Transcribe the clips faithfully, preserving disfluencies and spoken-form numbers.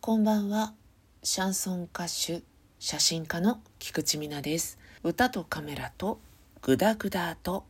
こんばんは。シャンソン歌手、写真家の菊池美奈です。歌とカメラとグダグダと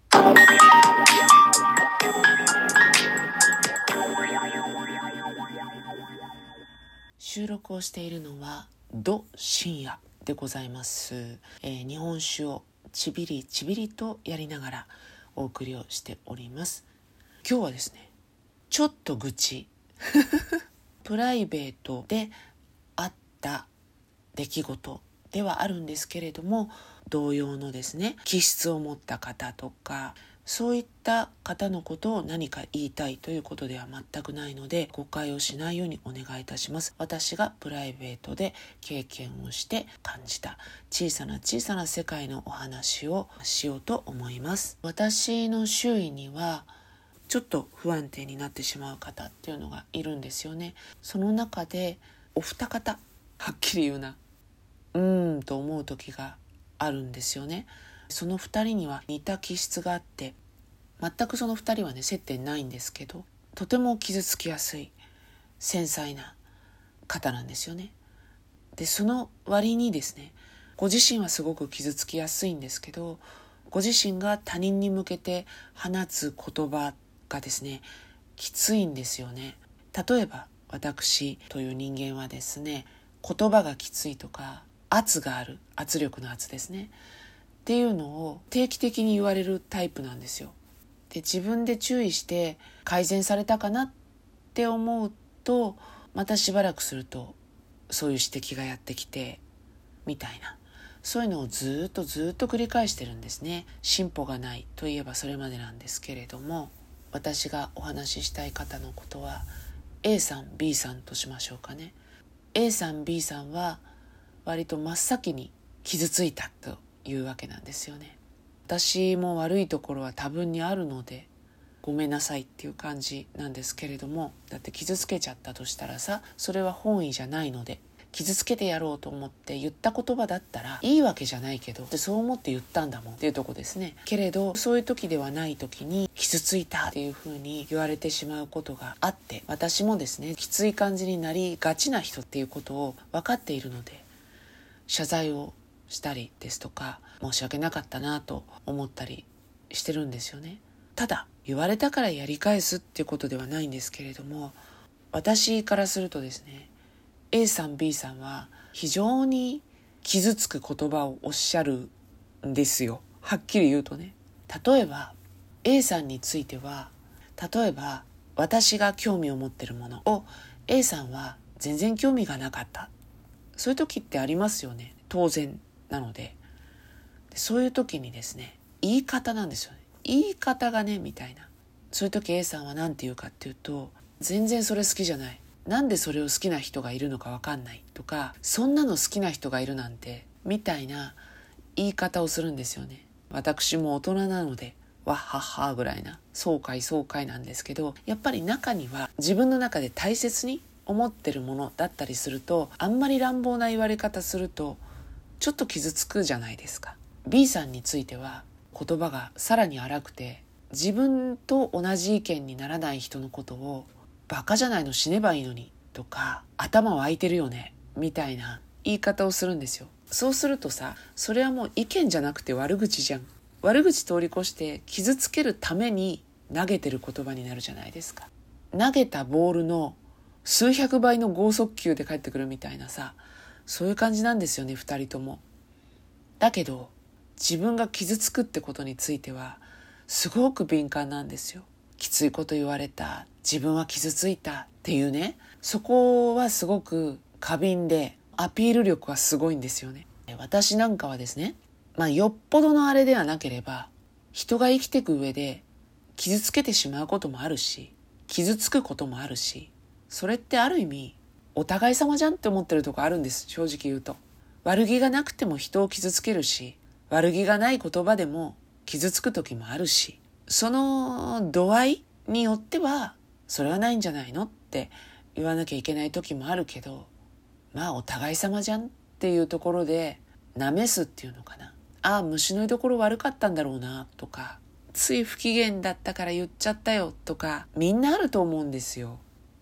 収録をしているのはど深夜でございます、えー、日本酒をちびりちびりとやりながらお送りをしております。今日はですね、ちょっと愚痴プライベートであった出来事ではあるんですけれども、同様のですね気質を持った方とかそういった方のことを何か言いたいということでは全くないので、誤解をしないようにお願いいたします。私がプライベートで経験をして感じた小さな小さな世界のお話をしようと思います。私の周囲にはちょっと不安定になってしまう方っていうのがいるんですよね。その中でお二方、はっきり言うなうーんと思う時があるんですよね。その二人には似た気質があって、全くその二人はね接点ないんですけど、とても傷つきやすい繊細な方なんですよね。でその割にですね、ご自身はすごく傷つきやすいんですけど、ご自身が他人に向けて放つ言葉がですねきついんですよね。例えば私という人間はですね、言葉がきついとか圧がある、圧力の圧ですねっていうのを定期的に言われるタイプなんですよ。で自分で注意して改善されたかなって思うと、またしばらくするとそういう指摘がやってきてみたいな、そういうのをずっとずっと繰り返してるんですね。進歩がないといえばそれまでなんですけれども、私がお話ししたい方のことは A さん B さんとしましょうかね。 A さん B さんは割と真っ先に傷ついたというわけなんですよね。私も悪いところは多分にあるのでごめんなさいっていう感じなんですけれども、だって傷つけちゃったとしたらさ、それは本意じゃないので、傷つけてやろうと思って言った言葉だったらいいわけじゃないけど、そう思って言ったんだもんっていうとこですね。けれどそういう時ではない時に傷ついたっていう風に言われてしまうことがあって、私もですねきつい感じになりがちな人っていうことを分かっているので、謝罪をしたりですとか、申し訳なかったなと思ったりしてるんですよね。ただ言われたからやり返すっていうことではないんですけれども、私からするとですね、 A さん B さんは非常に傷つく言葉をおっしゃるんですよ。はっきり言うとね。例えば A さんについては、例えば私が興味を持ってるものを A さんは全然興味がなかった、そういう時ってありますよね。当然なので、そういう時にですね、言い方なんですよね。言い方がねみたいな。そういう時 A さんは何て言うかっていうと、全然それ好きじゃない、なんでそれを好きな人がいるのか分かんないとか、そんなの好きな人がいるなんてみたいな言い方をするんですよね。私も大人なのでわっはっはぐらいな、そうかいそうかいなんですけど、やっぱり中には自分の中で大切に思ってるものだったりすると、あんまり乱暴な言われ方するとちょっと傷つくじゃないですか。 B さんについては言葉がさらに荒くて、自分と同じ意見にならない人のことをバカじゃないの、死ねばいいのにとか、頭湧いてるよねみたいな言い方をするんですよ。そうするとさ、それはもう意見じゃなくて悪口じゃん。悪口通り越して傷つけるために投げてる言葉になるじゃないですか。投げたボールの数百倍の剛速球で返ってくるみたいなさ、そういう感じなんですよね、二人とも。だけど自分が傷つくってことについてはすごく敏感なんですよ。きついこと言われた、自分は傷ついたっていうね、そこはすごく過敏でアピール力はすごいんですよね。私なんかはですね、まあよっぽどのあれではなければ、人が生きていく上で傷つけてしまうこともあるし、傷つくこともあるし、それってある意味お互い様じゃんって思ってるとこあるんです、正直言うと。悪気がなくても人を傷つけるし、悪気がない言葉でも傷つく時もあるし、その度合いによってはそれはないんじゃないのって言わなきゃいけない時もあるけど、まあお互い様じゃんっていうところでなめすっていうのかな、ああ虫の居所悪かったんだろうなとか、つい不機嫌だったから言っちゃったよとか、みんなあると思うんですよ。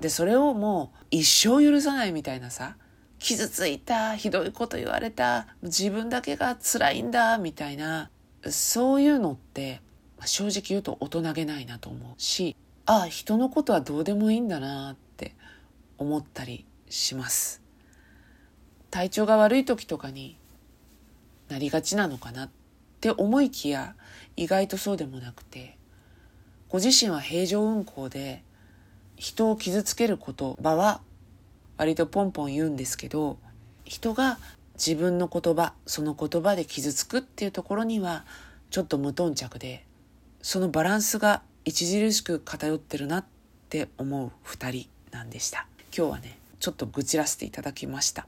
でそれをもう一生許さないみたいなさ、傷ついた、ひどいこと言われた、自分だけが辛いんだみたいな、そういうのって正直言うと大人げないなと思うし、ああ人のことはどうでもいいんだなって思ったりします。体調が悪い時とかになりがちなのかなって思いきや、意外とそうでもなくて、ご自身は平常運行で人を傷つける言葉は割とポンポン言うんですけど、人が自分の言葉、その言葉で傷つくっていうところにはちょっと無頓着で、そのバランスが著しく偏ってるなって思う二人なんでした。今日はねちょっと愚痴らせていただきました。